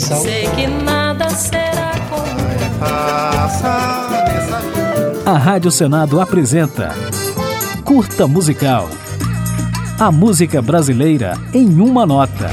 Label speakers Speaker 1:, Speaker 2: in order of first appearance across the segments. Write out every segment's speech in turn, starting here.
Speaker 1: coração.
Speaker 2: Sei que nada será como passa nessa vida.
Speaker 3: A Rádio Senado apresenta Curta Musical. A música brasileira em uma nota.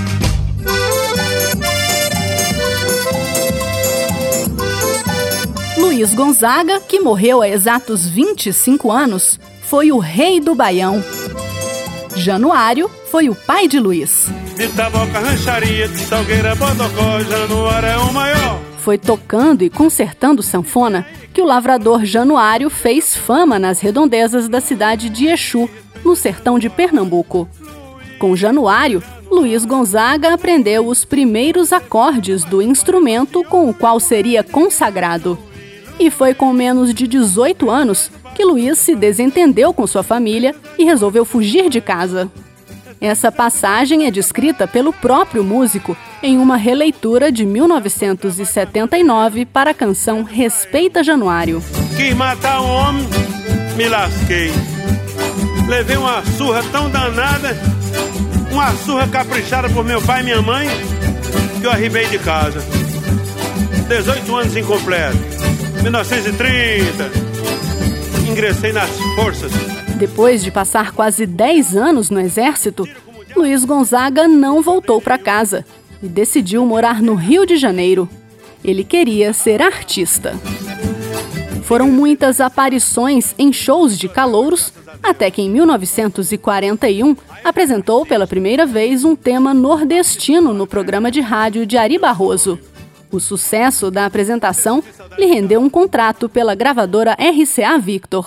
Speaker 4: Luiz Gonzaga, que morreu há exatos 25 anos, foi o rei do Baião. Januário foi o pai de Luiz.
Speaker 5: De Taboca, Rancharia, de Salgueira, Bodocó, Januário é o maior.
Speaker 4: Foi tocando e concertando sanfona que o lavrador Januário fez fama nas redondezas da cidade de Exu, no sertão de Pernambuco. Com Januário, Luiz Gonzaga aprendeu os primeiros acordes do instrumento com o qual seria consagrado. E foi com menos de 18 anos que Luiz se desentendeu com sua família e resolveu fugir de casa. Essa passagem é descrita pelo próprio músico em uma releitura de 1979 para a canção Respeita Januário.
Speaker 5: Quis matar um homem, me lasquei. Levei uma surra tão danada, uma surra caprichada por meu pai e minha mãe, que eu arribei de casa. 18 anos incompleto. 1930, ingressei nas forças.
Speaker 4: Depois de passar quase 10 anos no exército, Luiz Gonzaga não voltou para casa e decidiu morar no Rio de Janeiro. Ele queria ser artista. Foram muitas aparições em shows de calouros, até que em 1941 apresentou pela primeira vez um tema nordestino no programa de rádio de Ari Barroso. O sucesso da apresentação lhe rendeu um contrato pela gravadora RCA Victor.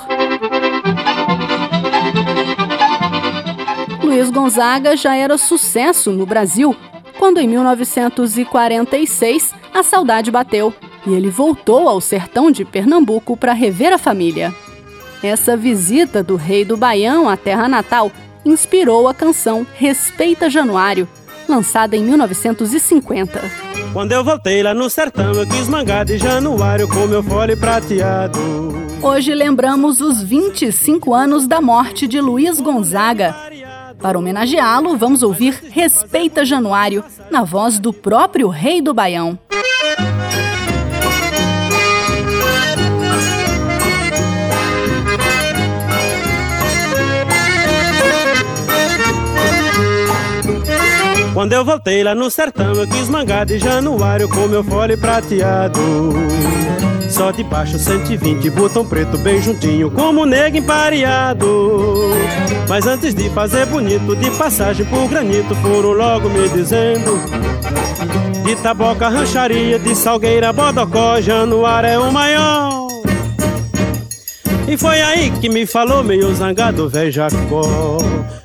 Speaker 4: Luiz Gonzaga já era sucesso no Brasil, quando em 1946 a saudade bateu e ele voltou ao sertão de Pernambuco para rever a família. Essa visita do rei do Baião à terra natal inspirou a canção Respeita Januário, lançada em 1950.
Speaker 5: Quando eu voltei lá no sertão, eu quis mangar de Januário com meu fole prateado.
Speaker 4: Hoje lembramos os 25 anos da morte de Luiz Gonzaga. Para homenageá-lo, vamos ouvir Respeita Januário, na voz do próprio rei do Baião.
Speaker 5: Quando eu voltei lá no sertão, eu quis mangar de Januário com meu fole prateado. Só de baixo 120, botão preto bem juntinho, como nego empareado. Mas antes de fazer bonito, de passagem por granito, foram logo me dizendo: de Taboca, Rancharia, de Salgueira, Bodocó, Januário é o maior. E foi aí que me falou meio zangado, véi Jacó: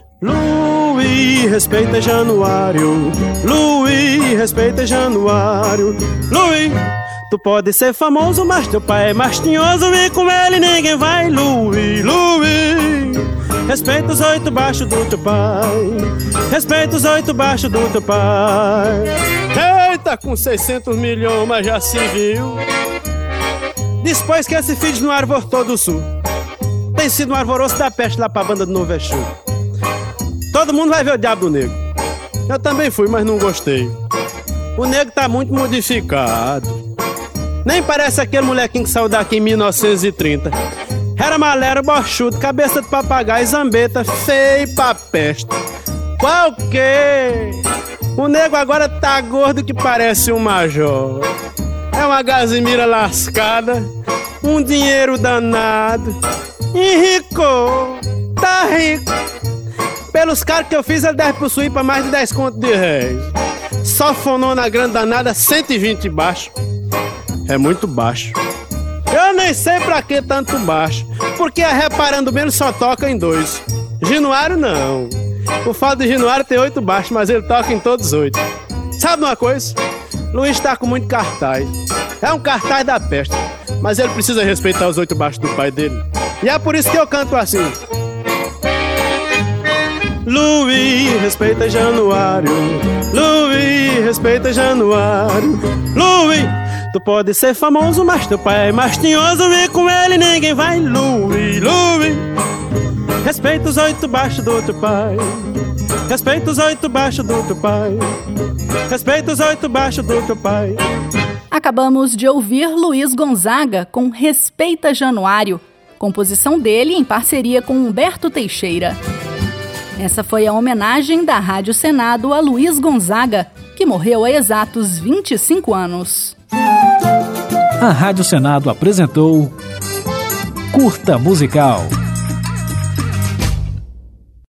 Speaker 5: Luiz, respeita Januário. Luiz, respeita Januário. Luiz, tu pode ser famoso, mas teu pai é mais tinhoso e com ele ninguém vai. Luiz, Luiz, respeita os 8 baixos do teu pai. Respeita os 8 baixos do teu pai. Eita, com 600 milhões, mas já se viu. Depois que esse filho no arvorou do sul, tem sido um arvoroço da peste lá pra banda do Novo Exu. Todo mundo vai ver o Diabo do Negro. Eu também fui, mas não gostei. O negro tá muito modificado. Nem parece aquele molequinho que saiu daqui em 1930. Era malero, bochudo, cabeça de papagaio, zambeta, feio pra peste. Qual que? O nego agora tá gordo que parece um major. É uma gazimira lascada, um dinheiro danado. Enricou, tá rico. Pelos caras que eu fiz, ele deve possuir pra mais de 10 contos de réis. Só fonona grande danada, 120 baixo. É muito baixo. Eu nem sei pra que tanto baixo, porque reparando bem, ele só toca em 2. Januário não. O fato de Januário tem 8 baixos, mas ele toca em todos 8. Sabe uma coisa? Luiz tá com muito cartaz. É um cartaz da peste, mas ele precisa respeitar os 8 baixos do pai dele. E é por isso que eu canto assim: Luiz, respeita Januário. Luiz, respeita Januário. Luiz, tu pode ser famoso, mas teu pai é mais tinhoso e com ele ninguém vai. Luiz, Luiz, respeita os 8 baixos do teu pai. Respeita os 8 baixos do teu pai. Respeita os 8 baixos do teu pai.
Speaker 4: Acabamos de ouvir Luiz Gonzaga com Respeita Januário, composição dele em parceria com Humberto Teixeira. Essa foi a homenagem da Rádio Senado a Luiz Gonzaga, que morreu há exatos 25 anos.
Speaker 3: A Rádio Senado apresentou Curta Musical.